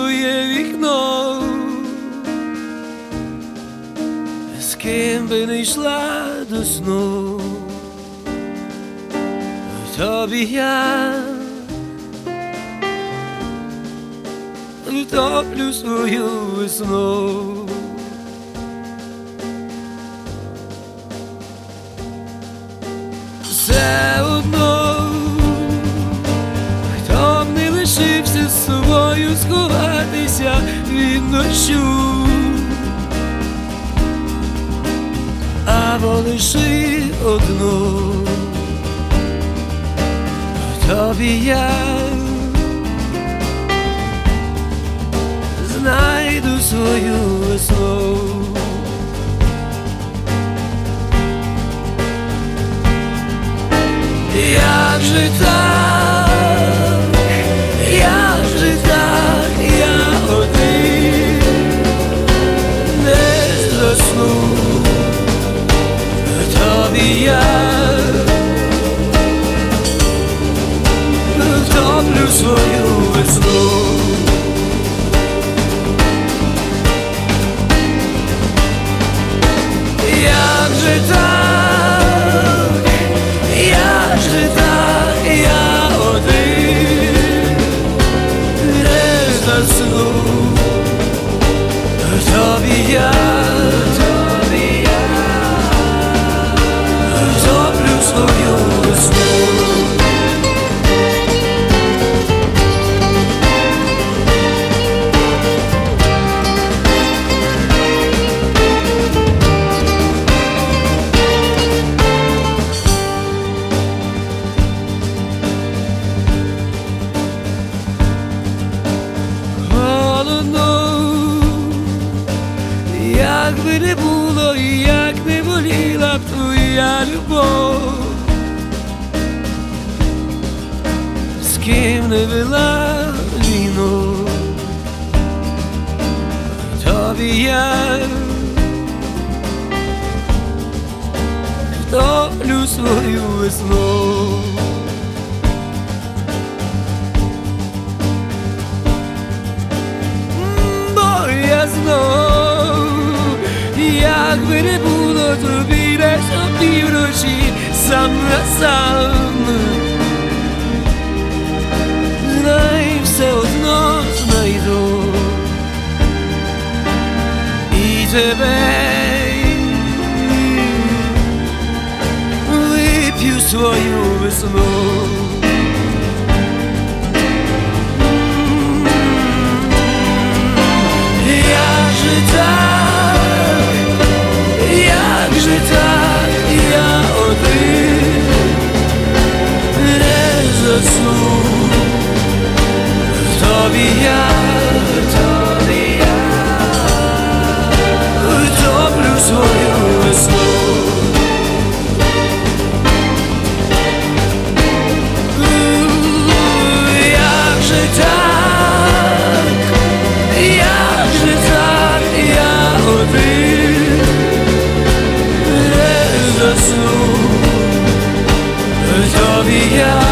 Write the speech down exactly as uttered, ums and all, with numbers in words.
твоє вікно, з ким би не йшла до сну, тобі я втоплю свою весну. Все одно, хто б не лишився з собою сховатися від дощу, або лиши одну, тобі я знайду свою весну. Як же так, як же так, я один не засну, тобі я втоплю свою весну. Як же так, як же так, я один не засну, тобі я, тобі я втоплю свою весну. Як би не було і як не боліла б твоя любов, з ким не вела війну, тобі я втоплю свою весну. Бо я знов, як би не було тобі десь опівночі сам на сам, знай, все одно знайду і тебе вип'ю свою весну. Як же так, як же так, я один не засну, тобі я, тобі я втоплю свою весну. Як же так, як же так, я один засну, тобі я